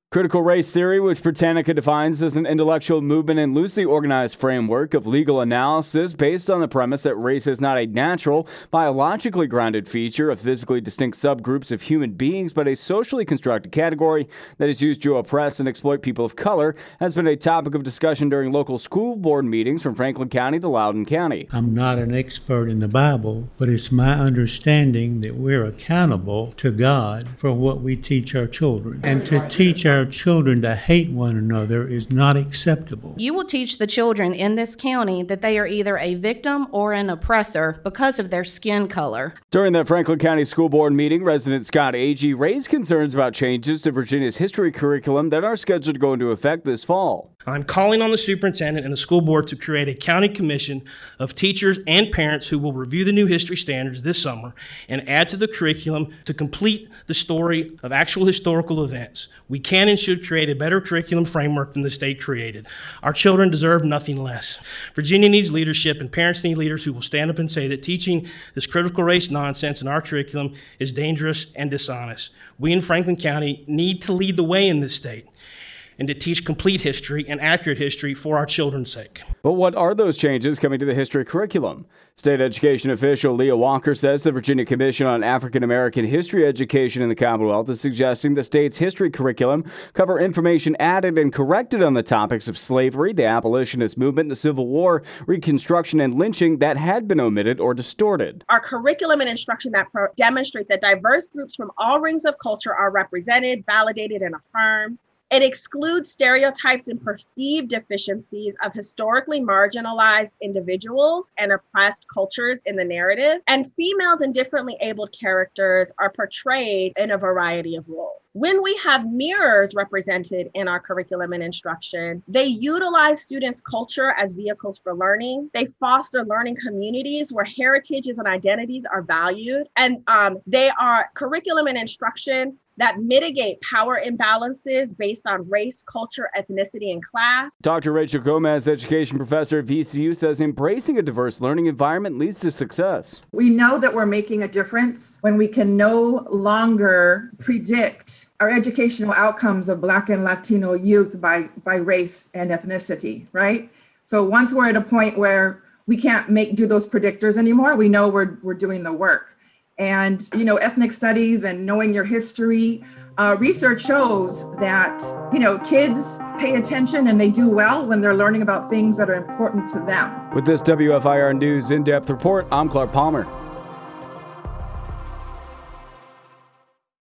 Critical race theory, which Britannica defines as an intellectual movement and loosely organized framework of legal analysis based on the premise that race is not a natural, biologically grounded feature of physically distinct subgroups of human beings, but a socially constructed category that is used to oppress and exploit people of color, has been a topic of discussion during local school board meetings from Franklin County to Loudoun County. I'm not an expert in the Bible, but it's my understanding that we're accountable to God for what we teach our children. And to teach our children to hate one another is not acceptable. You will teach the children in this county that they are either a victim or an oppressor because of their skin color. During the Franklin County School Board meeting, resident Scott Agee raised concerns about changes to Virginia's history curriculum that are scheduled to go into effect this fall. I'm calling on the superintendent and the school board to create a county commission of teachers and parents who will review the new history standards this summer and add to the curriculum to complete the story of actual historical events. We can and should create a better curriculum framework than the state created. Our children deserve nothing less. Virginia needs leadership, and parents need leaders who will stand up and say that teaching this critical race nonsense in our curriculum is dangerous and dishonest. We in Franklin County need to lead the way in this state and to teach complete history and accurate history for our children's sake. But what are those changes coming to the history curriculum? State education official Leah Walker says the Virginia Commission on African American History Education in the Commonwealth is suggesting the state's history curriculum cover information added and corrected on the topics of slavery, the abolitionist movement, the Civil War, Reconstruction, and lynching that had been omitted or distorted. Our curriculum and instruction that demonstrate that diverse groups from all rings of culture are represented, validated, and affirmed. It excludes stereotypes and perceived deficiencies of historically marginalized individuals and oppressed cultures in the narrative. And females and differently abled characters are portrayed in a variety of roles. When we have mirrors represented in our curriculum and instruction, they utilize students' culture as vehicles for learning. They foster learning communities where heritages and identities are valued. And they are curriculum and instruction that mitigate power imbalances based on race, culture, ethnicity, and class. Dr. Rachel Gomez, education professor at VCU, says embracing a diverse learning environment leads to success. We know that we're making a difference when we can no longer predict our educational outcomes of Black and Latino youth by race and ethnicity, right? So once we're at a point where we can't do those predictors anymore, we know we're doing the work. And, ethnic studies and knowing your history, research shows that, kids pay attention and they do well when they're learning about things that are important to them. With this WFIR News in-depth report, I'm Clark Palmer.